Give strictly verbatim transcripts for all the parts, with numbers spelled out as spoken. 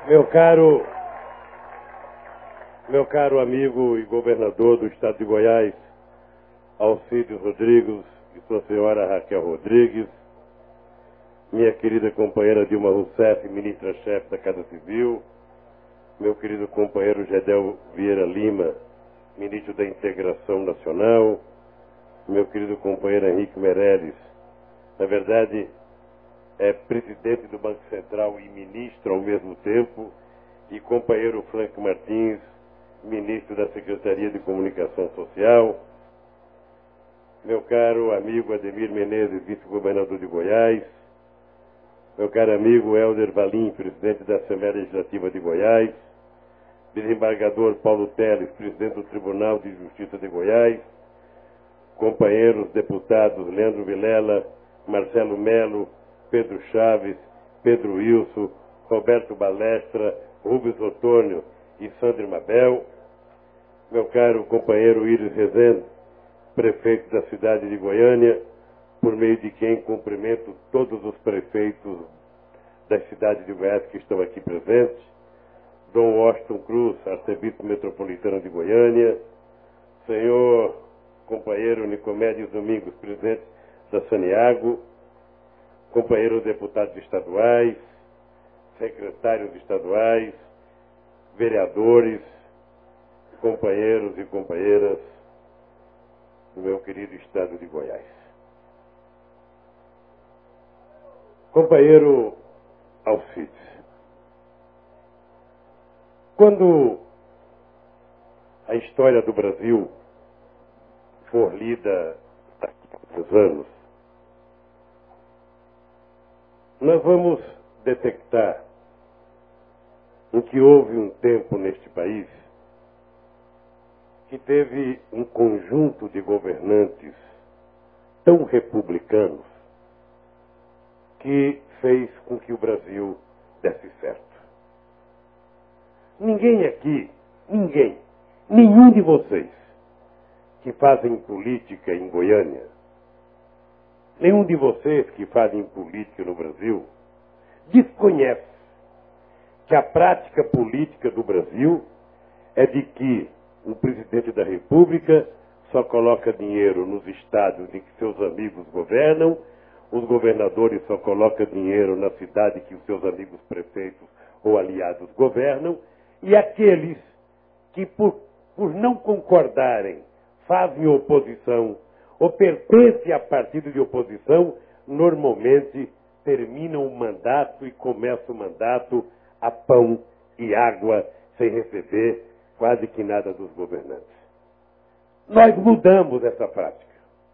Meu caro, meu caro amigo e governador do estado de Goiás, Alcides Rodrigues e sua senhora Raquel Rodrigues, minha querida companheira Dilma Rousseff, ministra-chefe da Casa Civil, meu querido companheiro Gedel Vieira Lima, ministro da Integração Nacional, meu querido companheiro Henrique Meirelles, na verdade, é presidente do Banco Central e ministro ao mesmo tempo, e companheiro Frank Martins, ministro da Secretaria de Comunicação Social, meu caro amigo Ademir Menezes, vice-governador de Goiás, meu caro amigo Helder Valim, presidente da Assembleia Legislativa de Goiás, desembargador Paulo Teles, presidente do Tribunal de Justiça de Goiás, companheiros deputados Leandro Vilela, Marcelo Melo, Pedro Chaves, Pedro Wilson, Roberto Balestra, Rubens Otônio e Sandro Mabel, meu caro companheiro Iris Rezende, prefeito da cidade de Goiânia, por meio de quem cumprimento todos os prefeitos da cidade de Goiás que estão aqui presentes, Dom Washington Cruz, arcebispo metropolitano de Goiânia, senhor companheiro Nicomédios Domingos, presidente da Saniago, companheiros deputados estaduais, secretários estaduais, vereadores, companheiros e companheiras do meu querido estado de Goiás. Companheiro Alcides, quando a história do Brasil for lida daqui a uns anos, nós vamos detectar em que houve um tempo neste país que teve um conjunto de governantes tão republicanos que fez com que o Brasil desse certo. Ninguém aqui, ninguém, nenhum de vocês que fazem política em Goiânia, nenhum de vocês que fazem política no Brasil, desconhece que a prática política do Brasil é de que o presidente da República só coloca dinheiro nos estados em que seus amigos governam, os governadores só colocam dinheiro na cidade que os seus amigos prefeitos ou aliados governam, e aqueles que, por, por não concordarem, fazem oposição ou pertencem a partido de oposição, normalmente terminam o mandato e começam o mandato a pão e água, sem receber quase que nada dos governantes. Nós mudamos essa prática.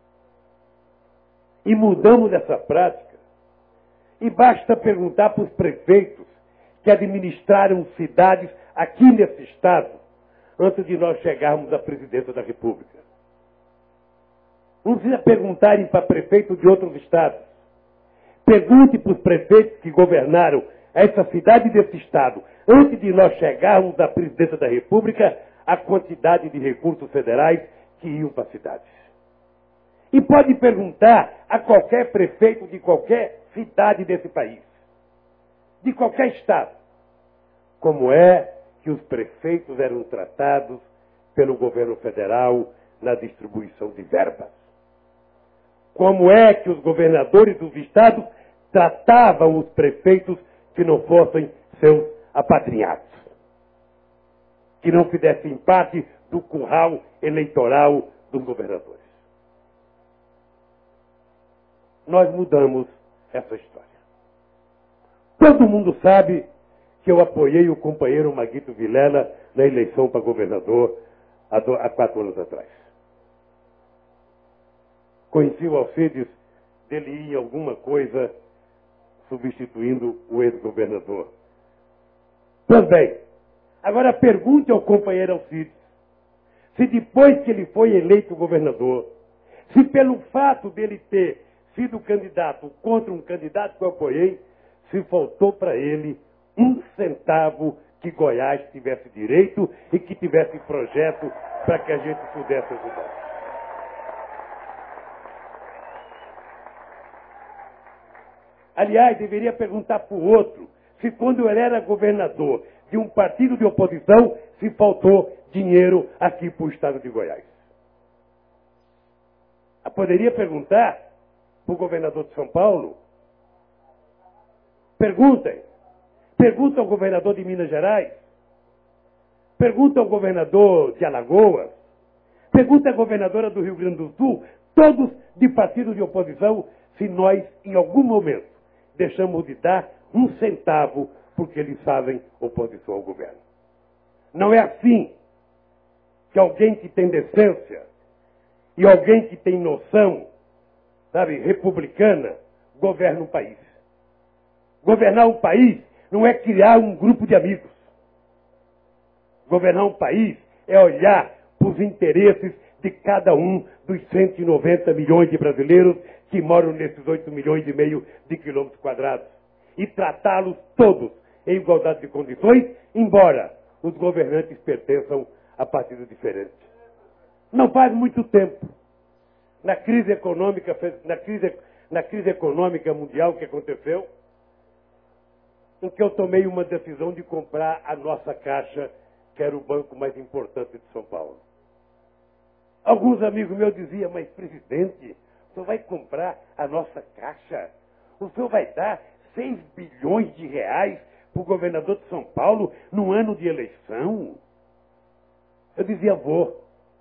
E mudamos essa prática. E basta perguntar para os prefeitos que administraram cidades aqui nesse estado, antes de nós chegarmos à presidência da República. Não precisa perguntarem para prefeitos de outros estados. Pergunte para os prefeitos que governaram essa cidade desse estado, antes de nós chegarmos à presidência da República, a quantidade de recursos federais que iam para as cidades. E pode perguntar a qualquer prefeito de qualquer cidade desse país, de qualquer estado, como é que os prefeitos eram tratados pelo governo federal na distribuição de verbas. Como é que os governadores dos estados tratavam os prefeitos que não fossem seus apadrinhados, que não fizessem parte do curral eleitoral dos governadores. Nós mudamos essa história. Todo mundo sabe que eu apoiei o companheiro Maguito Vilela na eleição para governador há, do, há quatro anos atrás. Conheci o Alcides dele ir em alguma coisa substituindo o ex-governador. Pois bem, agora pergunte ao companheiro Alcides se depois que ele foi eleito governador, se pelo fato dele ter sido candidato contra um candidato que eu apoiei, se faltou para ele um centavo que Goiás tivesse direito e que tivesse projeto para que a gente pudesse ajudar. Aliás, deveria perguntar para o outro se quando ele era governador de um partido de oposição, se faltou dinheiro aqui para o estado de Goiás? Eu poderia perguntar para o governador de São Paulo? Perguntem. Pergunta ao governador de Minas Gerais. Pergunta ao governador de Alagoas. Pergunta à governadora do Rio Grande do Sul, todos de partidos de oposição, se nós, em algum momento, deixamos de dar um centavo porque eles fazem oposição ao governo. Não é assim que alguém que tem decência e alguém que tem noção, sabe, republicana, governa um país. Governar um país não é criar um grupo de amigos. Governar um país é olhar para os interesses de cada um dos cento e noventa milhões de brasileiros que moram nesses oito milhões e meio de quilômetros quadrados e tratá-los todos em igualdade de condições, embora os governantes pertençam a partidos diferentes. Não faz muito tempo, na crise econômica, na crise, na crise econômica mundial que aconteceu, em que eu tomei uma decisão de comprar a nossa Caixa, que era o banco mais importante de São Paulo. Alguns amigos meus diziam, mas presidente, o senhor vai comprar a nossa Caixa? O senhor vai dar seis bilhões de reais para o governador de São Paulo num ano de eleição? Eu dizia, vou.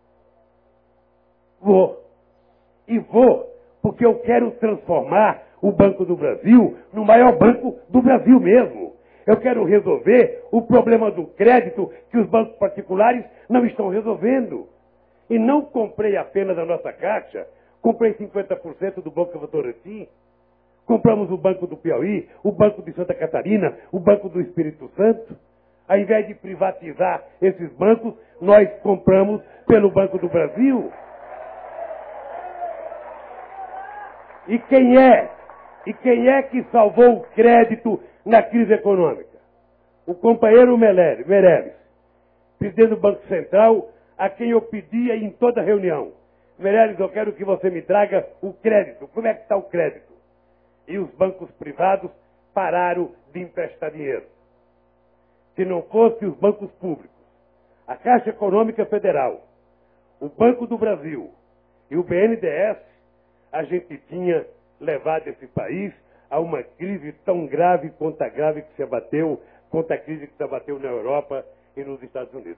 Vou. E vou, porque eu quero transformar o Banco do Brasil no maior banco do Brasil mesmo. Eu quero resolver o problema do crédito que os bancos particulares não estão resolvendo. E não comprei apenas a nossa Caixa, comprei cinquenta por cento do Banco Votorantim, compramos o Banco do Piauí, o Banco de Santa Catarina, o Banco do Espírito Santo. Ao invés de privatizar esses bancos, nós compramos pelo Banco do Brasil. E quem é? E quem é que salvou o crédito na crise econômica? O companheiro Meirelles, presidente do Banco Central, a quem eu pedia em toda reunião: Meirelles, eu quero que você me traga o crédito. Como é que está o crédito? E os bancos privados pararam de emprestar dinheiro. Se não fosse os bancos públicos, a Caixa Econômica Federal, o Banco do Brasil e o B N D E S, a gente tinha levado esse país a uma crise tão grave quanto a grave que se abateu, quanto a crise que se abateu na Europa e nos Estados Unidos.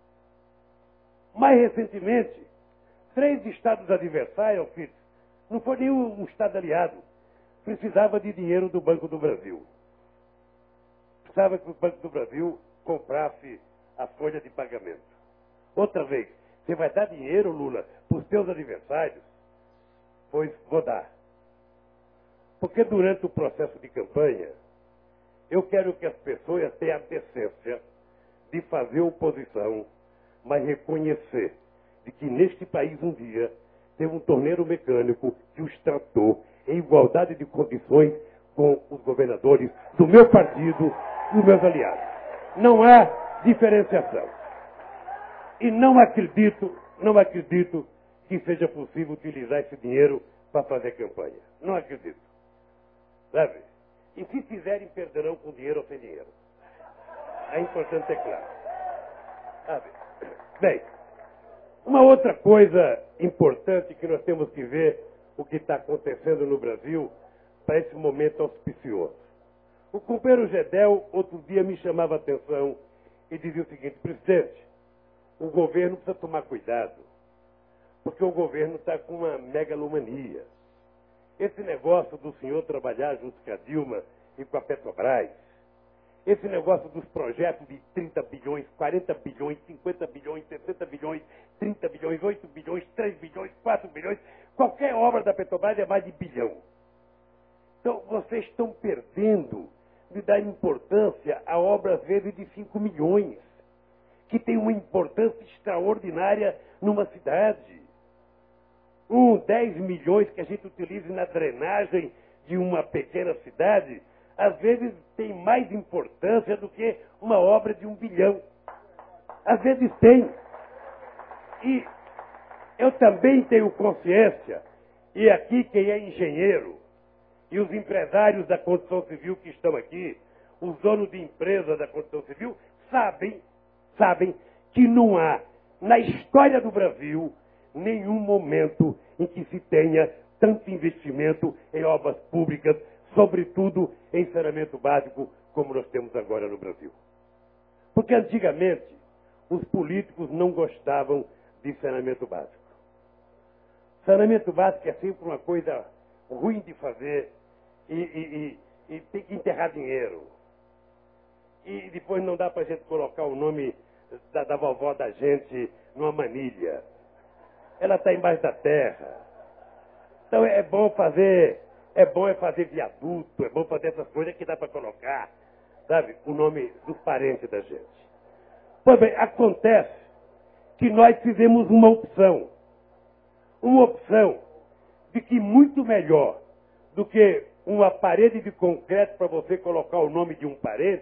Mais recentemente, três estados adversários, filho, não foi nenhum um estado aliado, precisava de dinheiro do Banco do Brasil. Precisava que o Banco do Brasil comprasse a folha de pagamento. Outra vez, você vai dar dinheiro, Lula, para os seus adversários? Pois vou dar. Porque durante o processo de campanha, eu quero que as pessoas tenham a decência de fazer oposição, mas reconhecer de que neste país um dia teve um torneiro mecânico que os tratou em igualdade de condições com os governadores do meu partido e os meus aliados. Não há diferenciação. E não acredito, não acredito que seja possível utilizar esse dinheiro para fazer campanha. Não acredito. Sabe? E se fizerem, perderão com dinheiro ou sem dinheiro. É importante ter claro. Sabe? Bem, uma outra coisa importante que nós temos que ver o que está acontecendo no Brasil para esse momento auspicioso. O companheiro Gedel, outro dia, me chamava a atenção e dizia o seguinte: presidente, o governo precisa tomar cuidado, porque o governo está com uma megalomania. Esse negócio do senhor trabalhar junto com a Dilma e com a Petrobras, esse negócio dos projetos de trinta bilhões, quarenta bilhões, cinquenta bilhões, sessenta bilhões, trinta bilhões, oito bilhões, três bilhões, quatro bilhões, qualquer obra da Petrobras é mais de bilhão. Então, vocês estão perdendo de dar importância a obras, às vezes, de cinco milhões, que tem uma importância extraordinária numa cidade. Um, dez milhões que a gente utiliza na drenagem de uma pequena cidade, às vezes tem mais importância do que uma obra de um bilhão. Às vezes tem. E eu também tenho consciência, e aqui quem é engenheiro, e os empresários da construção civil que estão aqui, os donos de empresas da construção civil, sabem, sabem que não há, na história do Brasil, nenhum momento em que se tenha tanto investimento em obras públicas, sobretudo em saneamento básico, como nós temos agora no Brasil. Porque antigamente, os políticos não gostavam de saneamento básico. Saneamento básico é sempre uma coisa ruim de fazer e, e, e, e tem que enterrar dinheiro. E depois não dá para a gente colocar o nome da, da vovó da gente numa manilha. Ela está embaixo da terra. Então é bom fazer, é bom é fazer viaduto, é bom fazer essas coisas que dá para colocar, sabe, o nome dos parentes da gente. Pois bem, acontece que nós fizemos uma opção. Uma opção de que muito melhor do que uma parede de concreto para você colocar o nome de um parente,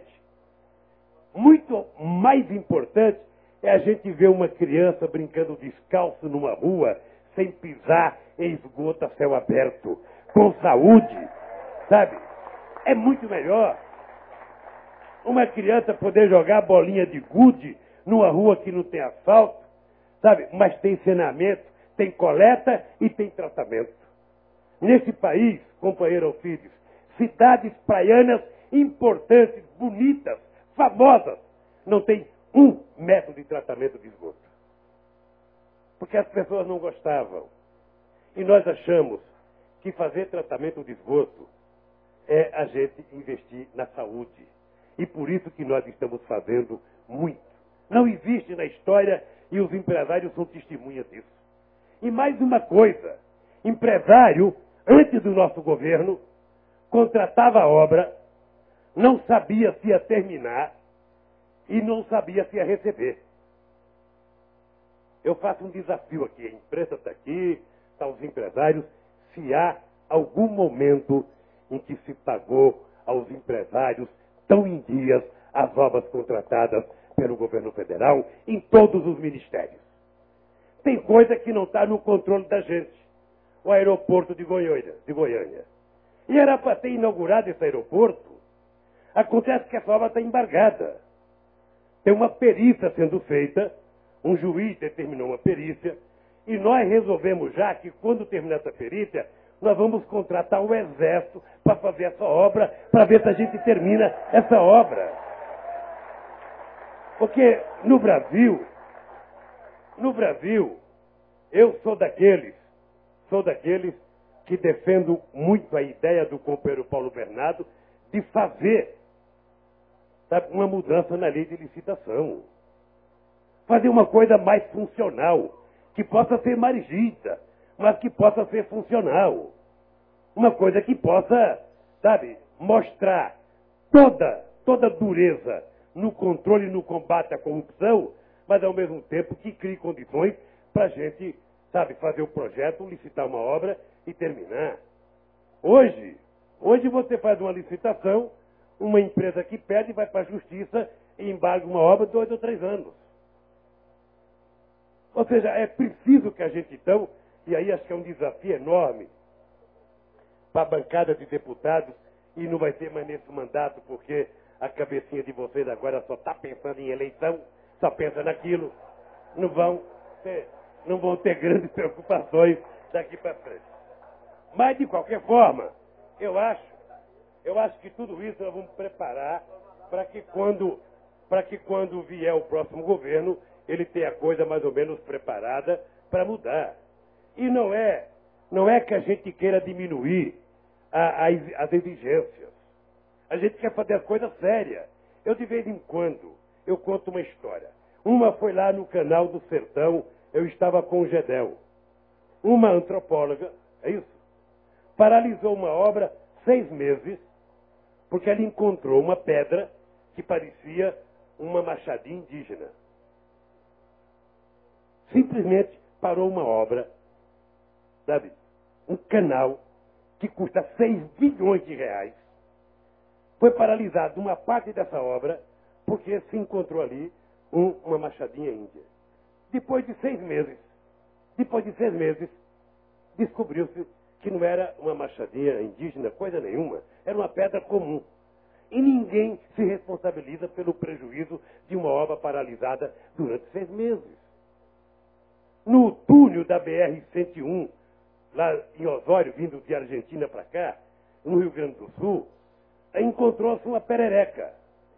muito mais importante é a gente ver uma criança brincando descalço numa rua, sem pisar em esgoto a céu aberto, com saúde, sabe? É muito melhor uma criança poder jogar bolinha de gude numa rua que não tem asfalto, sabe? Mas tem saneamento, tem coleta e tem tratamento. Nesse país, companheiro Alcides, cidades praianas importantes, bonitas, famosas, não tem um método de tratamento de esgoto. Porque as pessoas não gostavam. E nós achamos que fazer tratamento de esgoto é a gente investir na saúde. E por isso que nós estamos fazendo muito. Não existe na história e os empresários são testemunhas disso. E mais uma coisa, empresário, antes do nosso governo, contratava a obra, não sabia se ia terminar e não sabia se ia receber. Eu faço um desafio aqui, a imprensa está aqui, estão os empresários, se há algum momento em que se pagou aos empresários tão em dias as obras contratadas pelo governo federal em todos os ministérios. Tem coisa que não está no controle da gente. O aeroporto de Goiânia, de Goiânia. E era para ter inaugurado esse aeroporto. Acontece que essa obra está embargada. Tem uma perícia sendo feita, um juiz determinou uma perícia, e nós resolvemos já que quando terminar essa perícia, nós vamos contratar o exército para fazer essa obra, para ver se a gente termina essa obra. Porque no Brasil, no Brasil, eu sou daqueles, sou daqueles que defendo muito a ideia do companheiro Paulo Bernardo de fazer, sabe, uma mudança na lei de licitação. Fazer uma coisa mais funcional, que possa ser mais rígida, mas que possa ser funcional. Uma coisa que possa, sabe, mostrar toda, toda dureza no controle e no combate à corrupção, mas ao mesmo tempo que crie condições para a gente, sabe, fazer o projeto, licitar uma obra e terminar. Hoje, hoje você faz uma licitação, uma empresa que pede vai para a justiça e embarga uma obra de dois ou três anos. Ou seja, é preciso que a gente então, e aí acho que é um desafio enorme para a bancada de deputados, e não vai ter mais nesse mandato, porque a cabecinha de vocês agora só está pensando em eleição, só pensa naquilo, não vão ter, não vão ter grandes preocupações daqui para frente. Mas, de qualquer forma, eu acho, eu acho que tudo isso nós vamos preparar para que quando, para que quando vier o próximo governo, ele tenha a coisa mais ou menos preparada para mudar. E não é, não é que a gente queira diminuir a, a, as exigências. A gente quer fazer as coisas sérias. Eu, de vez em quando, eu conto uma história. Uma foi lá no Canal do Sertão, eu estava com o Gedel. Uma antropóloga, é isso? Paralisou uma obra seis meses, porque ela encontrou uma pedra que parecia uma machadinha indígena. Simplesmente parou uma obra, sabe? Um canal que custa seis bilhões de reais. Foi paralisado uma parte dessa obra porque se encontrou ali um, uma machadinha índia. Depois de seis meses, depois de seis meses, descobriu-se que não era uma machadinha indígena, coisa nenhuma. Era uma pedra comum. E ninguém se responsabiliza pelo prejuízo de uma obra paralisada durante seis meses. No túnel da B R cento e um, lá em Osório, vindo de Argentina para cá, no Rio Grande do Sul, encontrou-se uma perereca.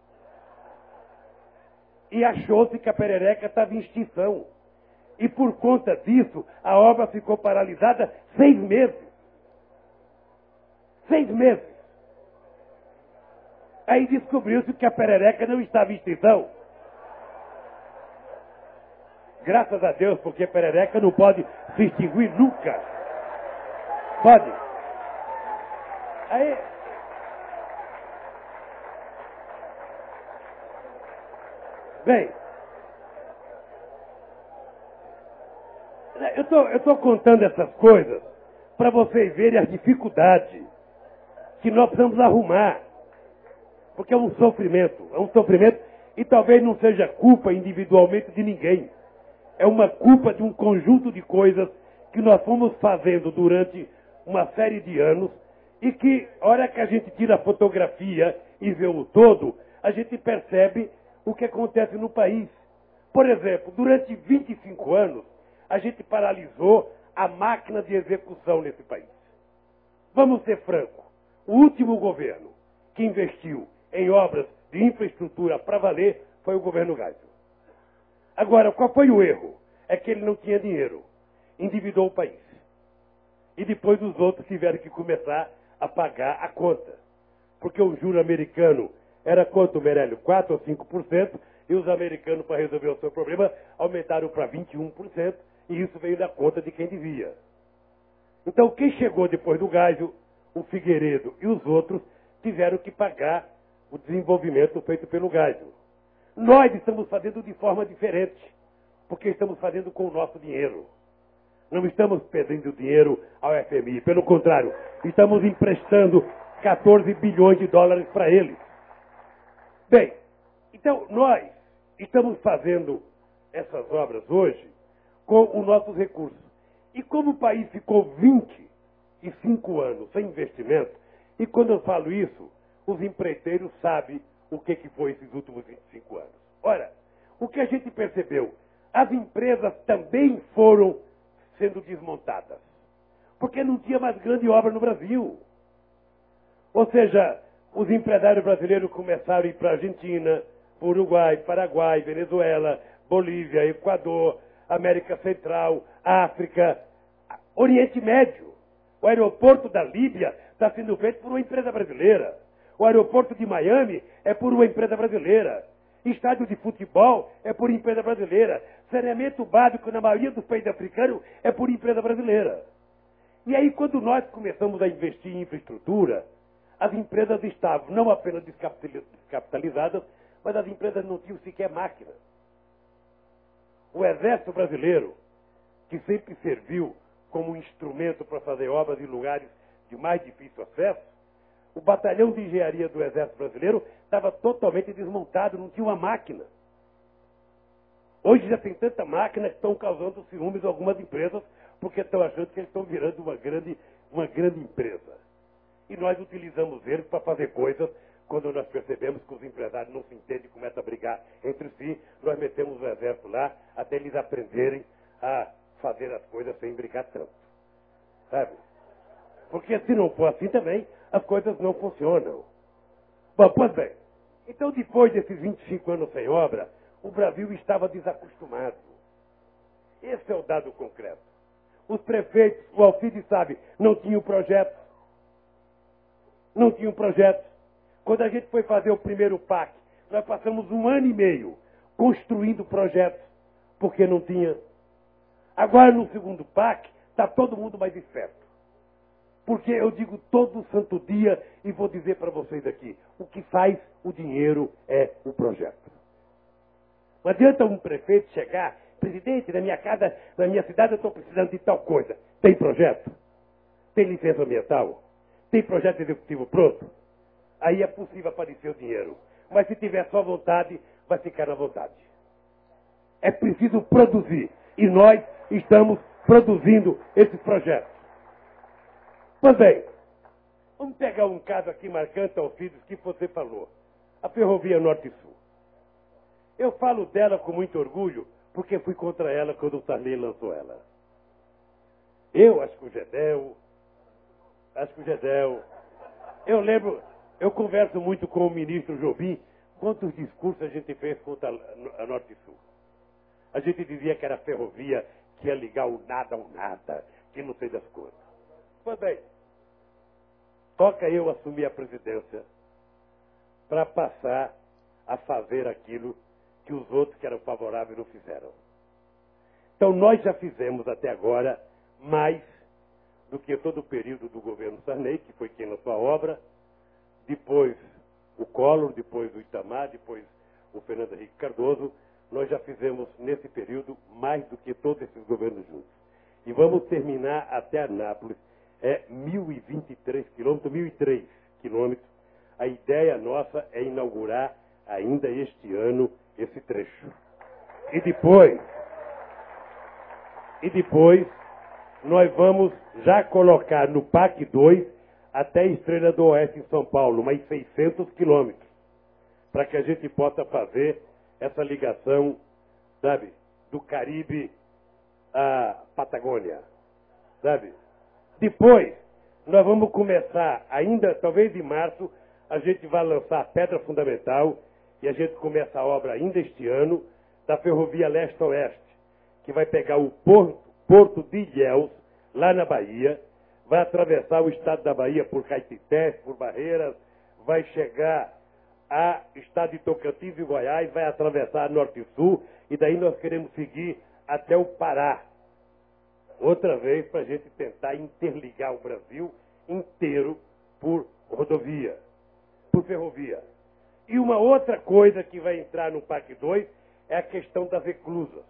E achou-se que a perereca estava em extinção. E por conta disso, a obra ficou paralisada seis meses. Seis meses. Aí descobriu-se que a perereca não estava em extinção. Graças a Deus, porque a perereca não pode se extinguir nunca. Pode. Aí... Bem, eu tô, eu tô contando essas coisas para vocês verem as dificuldades que nós precisamos arrumar. Porque é um sofrimento, é um sofrimento e talvez não seja culpa individualmente de ninguém. É uma culpa de um conjunto de coisas que nós fomos fazendo durante uma série de anos e que, a hora que a gente tira a fotografia e vê o todo, a gente percebe o que acontece no país. Por exemplo, durante vinte e cinco anos, a gente paralisou a máquina de execução nesse país. Vamos ser francos, o último governo que investiu em obras de infraestrutura para valer foi o governo Geisel. Agora, qual foi o erro? É que ele não tinha dinheiro. Endividou o país. E depois os outros tiveram que começar a pagar a conta. Porque o juro americano era quanto, Meirelles? quatro ou cinco por cento, e os americanos, para resolver o seu problema, aumentaram para vinte e um por cento, e isso veio da conta de quem devia. Então, quem chegou depois do Geisel, o Figueiredo e os outros, tiveram que pagar o desenvolvimento feito pelo Geisel. Nós estamos fazendo de forma diferente, porque estamos fazendo com o nosso dinheiro. Não estamos perdendo dinheiro ao F M I, pelo contrário, estamos emprestando quatorze bilhões de dólares para eles. Bem, então nós estamos fazendo essas obras hoje com os nossos recursos. E como o país ficou vinte e cinco anos sem investimento, e quando eu falo isso, os empreiteiros sabem o que, que foi esses últimos vinte e cinco anos. Ora, o que a gente percebeu? As empresas também foram sendo desmontadas. Porque não tinha mais grande obra no Brasil. Ou seja, os empresários brasileiros começaram a ir para a Argentina, Uruguai, Paraguai, Venezuela, Bolívia, Equador, América Central, África, Oriente Médio. O aeroporto da Líbia está sendo feito por uma empresa brasileira. O aeroporto de Miami é por uma empresa brasileira. Estádio de futebol é por empresa brasileira. Saneamento básico na maioria dos países africanos é por empresa brasileira. E aí, quando nós começamos a investir em infraestrutura, as empresas estavam não apenas descapitalizadas, mas as empresas não tinham sequer máquina. O Exército Brasileiro, que sempre serviu como instrumento para fazer obras em lugares de mais difícil acesso, o batalhão de engenharia do Exército Brasileiro estava totalmente desmontado, não tinha uma máquina. Hoje já tem tanta máquina que estão causando ciúmes a algumas empresas, porque estão achando que eles estão virando uma grande, uma grande empresa. E nós utilizamos eles para fazer coisas, quando nós percebemos que os empresários não se entendem e começam a brigar entre si, nós metemos o exército lá até eles aprenderem a fazer as coisas sem brigar tanto. Sabe? Porque se não for assim também, as coisas não funcionam. Bom, pois bem, então depois desses vinte e cinco anos sem obra, o Brasil estava desacostumado. Esse é o dado concreto. Os prefeitos, o Alcides sabe, não tinham projeto. Não tinham projeto. Quando a gente foi fazer o primeiro P A C, nós passamos um ano e meio construindo projetos, porque não tinha. Agora, no segundo P A C, está todo mundo mais esperto. Porque eu digo todo santo dia, e vou dizer para vocês aqui, o que faz o dinheiro é o projeto. Não adianta um prefeito chegar, presidente, na minha casa, na minha cidade eu estou precisando de tal coisa. Tem projeto? Tem licença ambiental? Tem projeto executivo pronto? Aí é possível aparecer o dinheiro. Mas se tiver só vontade, vai ficar na vontade. É preciso produzir. E nós estamos produzindo esses projetos. Pois bem, Vamos pegar um caso aqui marcante, Alcides, que você falou. A Ferrovia Norte-Sul. Eu falo dela com muito orgulho, porque fui contra ela quando o Sarney lançou ela. Eu, acho que o Gedel, acho que o Gedel. Eu lembro, eu converso muito com o ministro Jobim, quantos discursos a gente fez contra a Norte-Sul. A gente dizia que era a ferrovia que ia ligar o nada ao nada, que não sei das coisas. Pois bem, toca eu assumir a presidência para passar a fazer aquilo que os outros que eram favoráveis não fizeram. Então nós já fizemos até agora mais do que todo o período do governo Sarney, que foi quem lançou a obra, depois o Collor, depois o Itamar, depois o Fernando Henrique Cardoso. Nós já fizemos nesse período mais do que todos esses governos juntos. E vamos terminar até Anápolis, é mil e vinte e três quilômetros, mil e três quilômetros. A ideia nossa é inaugurar ainda este ano esse trecho. E depois, e depois nós vamos já colocar no P A C dois até a Estrela do Oeste em São Paulo, mais seiscentos quilômetros, para que a gente possa fazer essa ligação, sabe, do Caribe à Patagônia, sabe? Depois, nós vamos começar, ainda, talvez em março, a gente vai lançar a pedra fundamental e a gente começa a obra ainda este ano da Ferrovia Leste-Oeste, que vai pegar o porto, porto de Ilhéus, lá na Bahia, vai atravessar o estado da Bahia por Caetité, por Barreiras, vai chegar a estado de Tocantins e Goiás, vai atravessar Norte e Sul, e daí nós queremos seguir até o Pará. Outra vez para a gente tentar interligar o Brasil inteiro por rodovia, por ferrovia. E uma outra coisa que vai entrar no P A C dois é a questão das eclusas.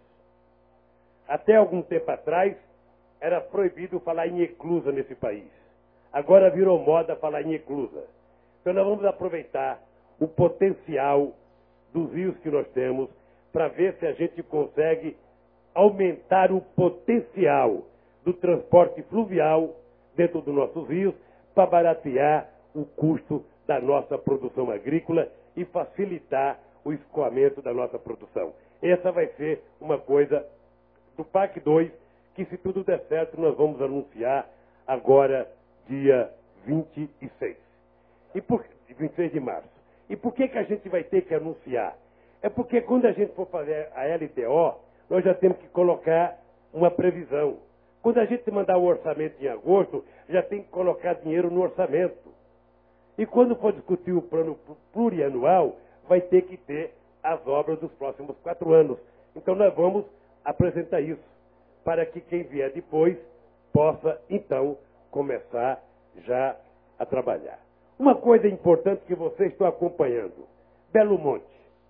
Até algum tempo atrás, era proibido falar em eclusa nesse país. Agora virou moda falar em eclusa. Então nós vamos aproveitar o potencial dos rios que nós temos para ver se a gente consegue aumentar o potencial do transporte fluvial dentro dos nossos rios para baratear o custo da nossa produção agrícola e facilitar o escoamento da nossa produção. Essa vai ser uma coisa do P A C dois que, se tudo der certo, nós vamos anunciar agora, dia vinte e seis. E por, vinte e seis de março. E por que que a gente vai ter que anunciar? É porque quando a gente for fazer a L T O, nós já temos que colocar uma previsão. Quando a gente mandar o orçamento em agosto, já tem que colocar dinheiro no orçamento. E quando for discutir o plano plurianual, vai ter que ter as obras dos próximos quatro anos. Então nós vamos apresentar isso, para que quem vier depois possa, então, começar já a trabalhar. Uma coisa importante que vocês estão acompanhando, Belo Monte.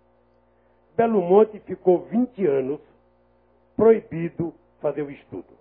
Belo Monte ficou vinte anos proibido fazer o estudo.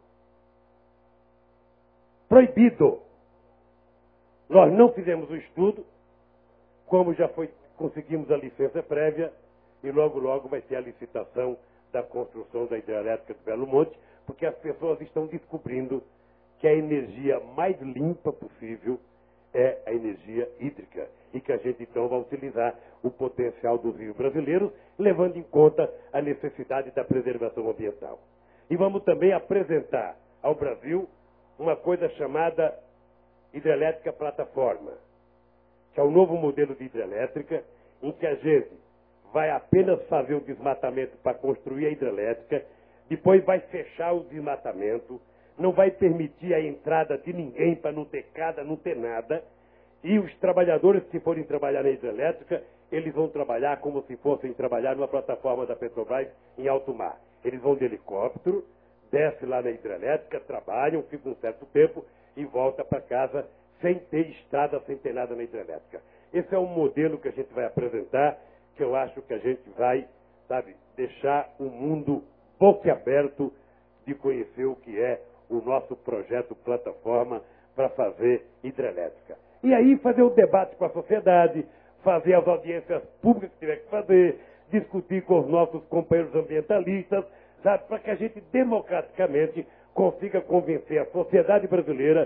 Proibido. Nós não fizemos o estudo, como já foi, conseguimos a licença prévia, e logo, logo vai ter a licitação da construção da hidrelétrica de Belo Monte, porque as pessoas estão descobrindo que a energia mais limpa possível é a energia hídrica, e que a gente então vai utilizar o potencial dos rios brasileiros, levando em conta a necessidade da preservação ambiental. E vamos também apresentar ao Brasil uma coisa chamada hidrelétrica plataforma, que é o novo modelo de hidrelétrica, em que a gente vai apenas fazer o desmatamento para construir a hidrelétrica, depois vai fechar o desmatamento, não vai permitir a entrada de ninguém para não ter casa, não ter nada, e os trabalhadores que forem trabalhar na hidrelétrica, eles vão trabalhar como se fossem trabalhar numa plataforma da Petrobras em alto mar. Eles vão de helicóptero, descem lá na hidrelétrica, trabalham, ficam um certo tempo e voltam para casa sem ter estrada, sem ter nada na hidrelétrica. Esse é um modelo que a gente vai apresentar, que eu acho que a gente vai, sabe, deixar o mundo boquiaberto de conhecer o que é o nosso projeto plataforma para fazer hidrelétrica. E aí fazer o debate com a sociedade, fazer as audiências públicas que tiver que fazer, discutir com os nossos companheiros ambientalistas, sabe, para que a gente democraticamente consiga convencer a sociedade brasileira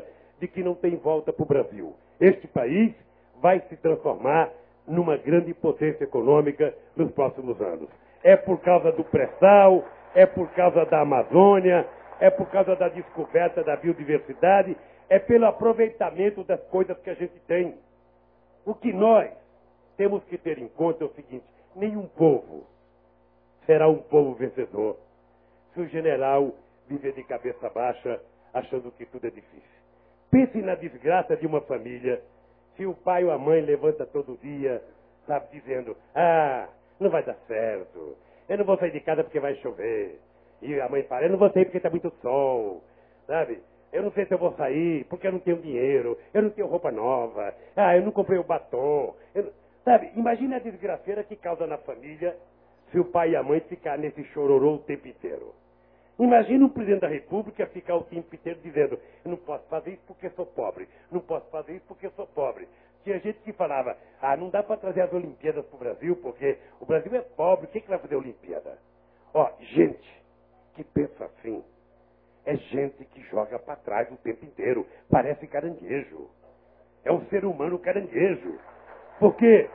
de que não tem volta para o Brasil. Este país vai se transformar numa grande potência econômica nos próximos anos. É por causa do pré-sal, é por causa da Amazônia, é por causa da descoberta da biodiversidade, é pelo aproveitamento das coisas que a gente tem. O que nós temos que ter em conta é o seguinte: nenhum povo será um povo vencedor se o general viver de cabeça baixa, achando que tudo é difícil. Pense na desgraça de uma família, se o pai ou a mãe levanta todo dia, sabe, dizendo: ah, não vai dar certo, eu não vou sair de casa porque vai chover. E a mãe fala: eu não vou sair porque está muito sol, sabe? Eu não sei se eu vou sair porque eu não tenho dinheiro, eu não tenho roupa nova, ah, eu não comprei o batom. Eu não... Sabe, imagine a desgraceira que causa na família se o pai e a mãe ficar nesse chororô o tempo inteiro. Imagina um presidente da República ficar o tempo inteiro dizendo: eu não posso fazer isso porque sou pobre, não posso fazer isso porque sou pobre. Tinha gente que falava: ah, não dá para trazer as Olimpíadas para o Brasil porque o Brasil é pobre, o que, que vai fazer a Olimpíada? Ó, gente que pensa assim é gente que joga para trás o tempo inteiro, parece caranguejo. É um ser humano caranguejo. Porque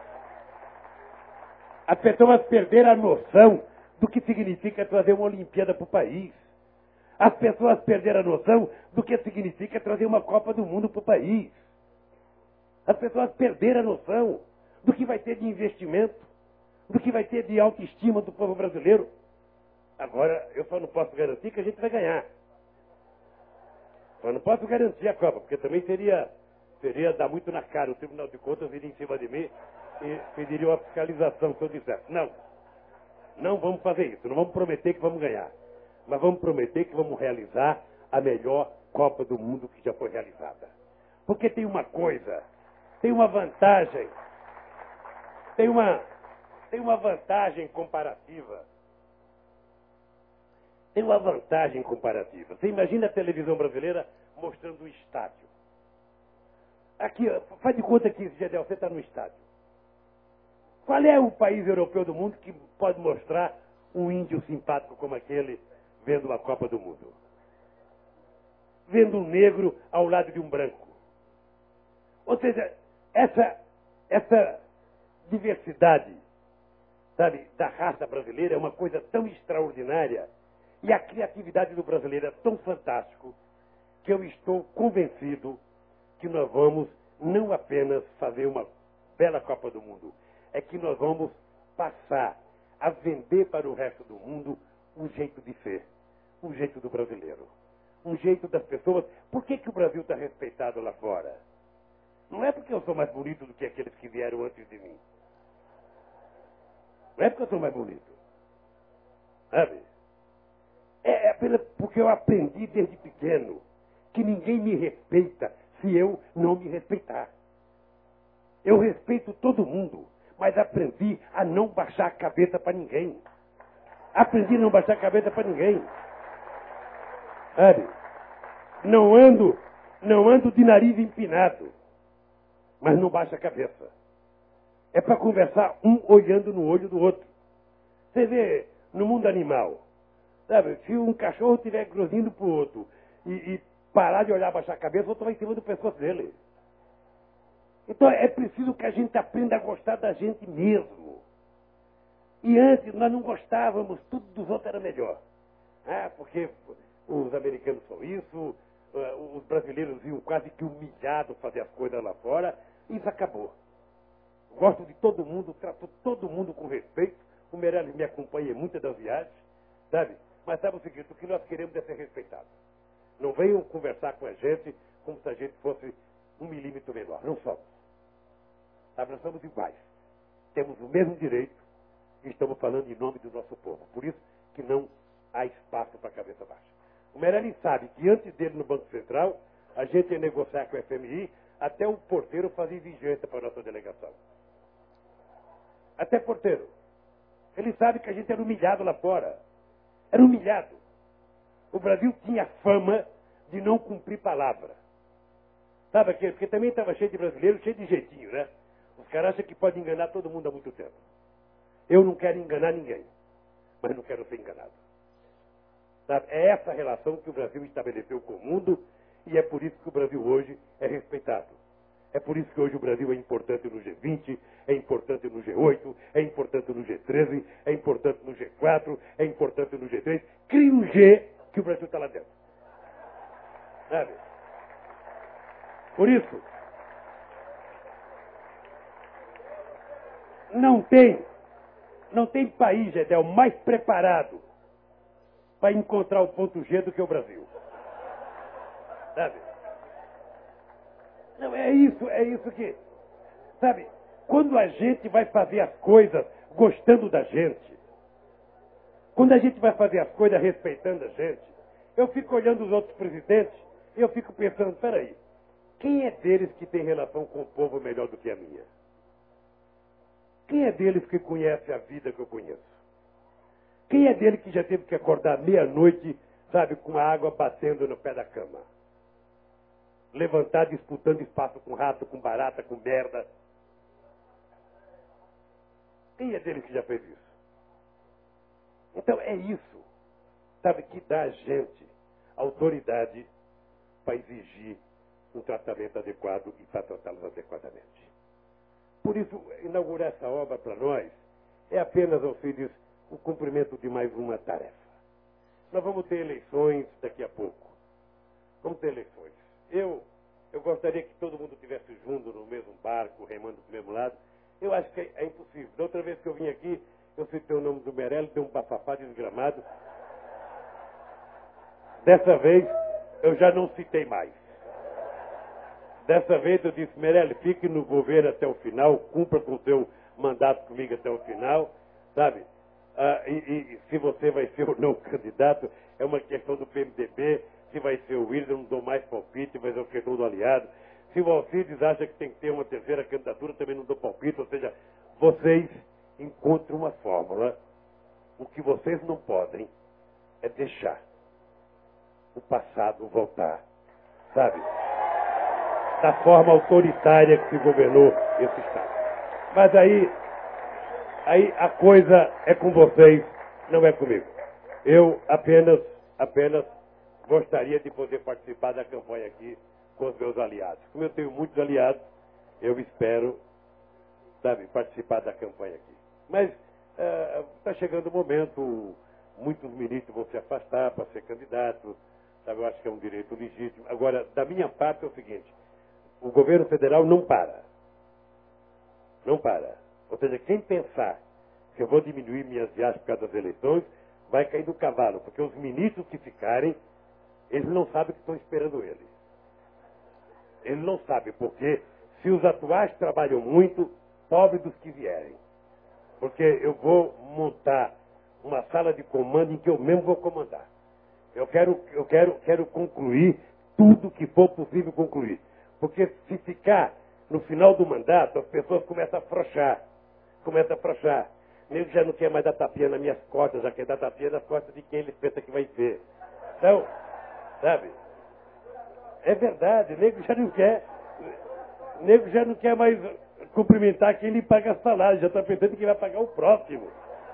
as pessoas perderam a noção do que significa trazer uma Olimpíada para o país. As pessoas perderam a noção do que significa trazer uma Copa do Mundo para o país. As pessoas perderam a noção do que vai ter de investimento, do que vai ter de autoestima do povo brasileiro. Agora, eu só não posso garantir que a gente vai ganhar. Só não posso garantir a Copa, porque também seria, seria dar muito na cara. O Tribunal de Contas viria em cima de mim e pediria uma fiscalização se eu dissesse: não, não vamos fazer isso, não vamos prometer que vamos ganhar, mas vamos prometer que vamos realizar a melhor Copa do Mundo que já foi realizada. Porque tem uma coisa, tem uma vantagem, tem uma, tem uma vantagem comparativa. Tem uma vantagem comparativa. Você imagina a televisão brasileira mostrando o estádio. Aqui, faz de conta que, Gedel, você está no estádio. Qual é o país europeu do mundo que pode mostrar um índio simpático como aquele vendo a Copa do Mundo? Vendo um negro ao lado de um branco. Ou seja, essa, essa diversidade, sabe, da raça brasileira é uma coisa tão extraordinária. E a criatividade do brasileiro é tão fantástico que eu estou convencido que nós vamos não apenas fazer uma bela Copa do Mundo, é que nós vamos passar a vender para o resto do mundo um jeito de ser, um jeito do brasileiro, um jeito das pessoas. Por que, que o Brasil está respeitado lá fora? Não é porque eu sou mais bonito do que aqueles que vieram antes de mim. Não é porque eu sou mais bonito. Sabe? É porque eu aprendi desde pequeno que ninguém me respeita se eu não me respeitar. Eu respeito todo mundo, mas aprendi a não baixar a cabeça para ninguém. Aprendi a não baixar a cabeça para ninguém. Sabe? Não ando, não ando de nariz empinado, mas não baixo a cabeça. É para conversar um olhando no olho do outro. Você vê, no mundo animal, sabe, se um cachorro estiver gruzindo para o outro e, e parar de olhar, baixar a cabeça, o outro vai em cima do pescoço dele. Então é preciso que a gente aprenda a gostar da gente mesmo. E antes nós não gostávamos, tudo dos outros era melhor. Ah, porque os americanos são isso, os brasileiros iam quase que humilhados fazer as coisas lá fora, e isso acabou. Gosto de todo mundo, trato todo mundo com respeito. O Meirelles me acompanha em muitas das viagens, sabe? Mas sabe o seguinte: o que nós queremos é ser respeitados. Não venham conversar com a gente como se a gente fosse um milímetro menor. Não somos. Sabe, nós somos iguais. Temos o mesmo direito e estamos falando em nome do nosso povo. Por isso que não há espaço para a cabeça baixa. O Meirelles sabe que antes dele no Banco Central, a gente ia negociar com o F M I, até o porteiro fazia vigência para a nossa delegação. Até porteiro. Ele sabe que a gente era humilhado lá fora. Era humilhado. O Brasil tinha fama de não cumprir palavra. Sabe aquele? Porque também estava cheio de brasileiros, cheio de jeitinho, né? Os caras acham que podem enganar todo mundo há muito tempo. Eu não quero enganar ninguém, mas não quero ser enganado. Sabe? É essa relação que o Brasil estabeleceu com o mundo E é por isso que o Brasil hoje é respeitado. É por isso que hoje o Brasil é importante no G vinte, é importante no G oito, é importante no G treze, é importante no G quatro, é importante no G três. Cria um G que o Brasil está lá dentro. Sabe? Por isso, não tem, não tem país, Gedel, mais preparado para encontrar o ponto G do que o Brasil. Sabe? Não, é isso, é isso que... Sabe, quando a gente vai fazer as coisas gostando da gente, quando a gente vai fazer as coisas respeitando a gente, eu fico olhando os outros presidentes e eu fico pensando, peraí, quem é deles que tem relação com o povo melhor do que a minha? Quem é deles que conhece a vida que eu conheço? Quem é dele que já teve que acordar meia-noite, sabe, com a água batendo no pé da cama? Levantar disputando espaço com rato, com barata, com merda. Quem é deles que já fez isso? Então é isso, sabe, que dá a gente autoridade para exigir um tratamento adequado e para tratá-los adequadamente. Por isso, inaugurar essa obra para nós é apenas, Alcides, o cumprimento de mais uma tarefa. Nós vamos ter eleições daqui a pouco. Vamos ter eleições. Eu, eu gostaria que todo mundo estivesse junto no mesmo barco, remando do mesmo lado. Eu acho que é, é impossível. Da outra vez que eu vim aqui, eu citei o nome do Meirelles, deu um bafafá desgramado. Dessa vez, eu já não citei mais. Dessa vez eu disse, Meirelles, fique no governo até o final, cumpra com o seu mandato comigo até o final, sabe? Ah, e, e se você vai ser ou não candidato, é uma questão do P M D B, se vai ser o Wilson, eu não dou mais palpite, mas é uma questão do aliado. Se o Alcides acha que tem que ter uma terceira candidatura, também não dou palpite, ou seja, vocês encontram uma fórmula. O que vocês não podem é deixar o passado voltar, sabe? Da forma autoritária que se governou esse Estado. Mas aí, aí a coisa é com vocês, não é comigo. Eu apenas, apenas gostaria de poder participar da campanha aqui com os meus aliados. Como eu tenho muitos aliados, eu espero, sabe, participar da campanha aqui. Mas está uh, chegando o momento, muitos ministros vão se afastar para ser candidato, sabe, eu acho que é um direito legítimo. Agora, da minha parte é o seguinte, o governo federal não para. Não para. Ou seja, quem pensar que eu vou diminuir minhas viagens por causa das eleições, vai cair do cavalo, porque os ministros que ficarem, eles não sabem o que estão esperando eles. Eles não sabem, porque se os atuais trabalham muito, pobre dos que vierem. Porque eu vou montar uma sala de comando em que eu mesmo vou comandar. Eu quero, eu quero, quero concluir tudo que for possível concluir. Porque se ficar no final do mandato, as pessoas começam a afrouxar. Começam a afrouxar. Nego já não quer mais dar tapinha nas minhas costas, já quer dar tapinha nas costas de quem ele pensa que vai ser. Então, sabe? É verdade, nego já não quer. Nego já não quer mais cumprimentar quem lhe paga salário, já está pensando que vai pagar o próximo.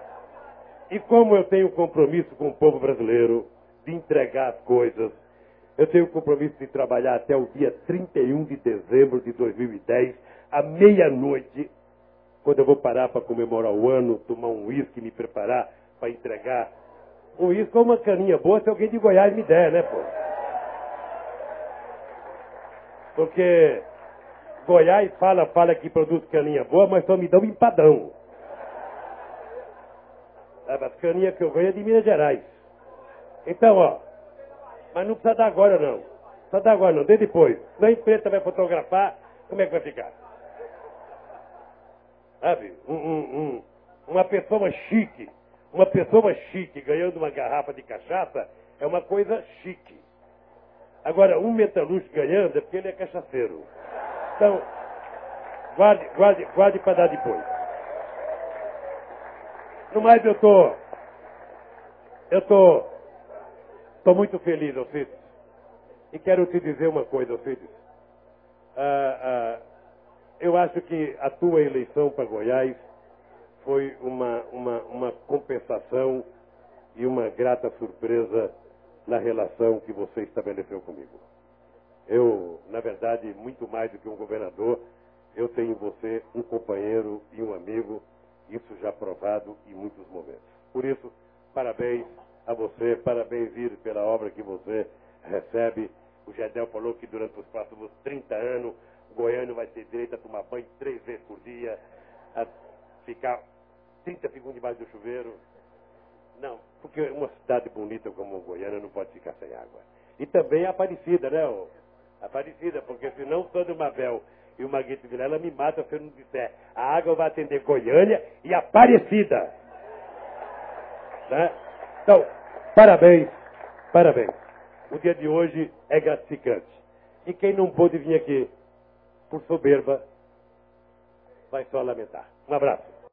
E como eu tenho compromisso com o povo brasileiro de entregar as coisas, eu tenho o compromisso de trabalhar até o dia trinta e um de dezembro de dois mil e dez, à meia-noite, quando eu vou parar para comemorar o ano, tomar um uísque, me preparar para entregar. Um uísque ou uma caninha boa, se alguém de Goiás me der, né, pô? Porque Goiás fala, fala que produz caninha boa, mas só me dá um empadão. As caninhas que eu ganho é de Minas Gerais. Então, ó, mas não precisa dar agora, não. Não precisa dar agora, não. Dê depois. Na imprensa vai fotografar, como é que vai ficar? Sabe? Um, um, um, uma pessoa chique, uma pessoa chique ganhando uma garrafa de cachaça é uma coisa chique. Agora, um metalúrgico ganhando é porque ele é cachaceiro. Então, guarde, guarde, guarde para dar depois. No mais, eu tô, eu tô, tô muito feliz, Alcides. E quero te dizer uma coisa, Alcides. Ah, ah, eu acho que a tua eleição para Goiás foi uma, uma, uma compensação e uma grata surpresa na relação que você estabeleceu comigo. Eu, na verdade, muito mais do que um governador, eu tenho em você um companheiro e um amigo, isso já provado em muitos momentos. Por isso, parabéns a você, parabéns, Ir, pela obra que você recebe. O Gedel falou que durante os próximos trinta anos, o goiano vai ter direito a tomar banho três vezes por dia, a ficar trinta segundos debaixo do chuveiro. Não, porque uma cidade bonita como Goiânia não pode ficar sem água. E também a Aparecida, né? Ô? Aparecida, porque senão o Sandro Mabel e o Maguito Vilela me matam se eu não disser. A água vai atender Goiânia e Aparecida. Né? Então, parabéns, parabéns. O dia de hoje é gratificante. E quem não pôde vir aqui por soberba, vai só lamentar. Um abraço.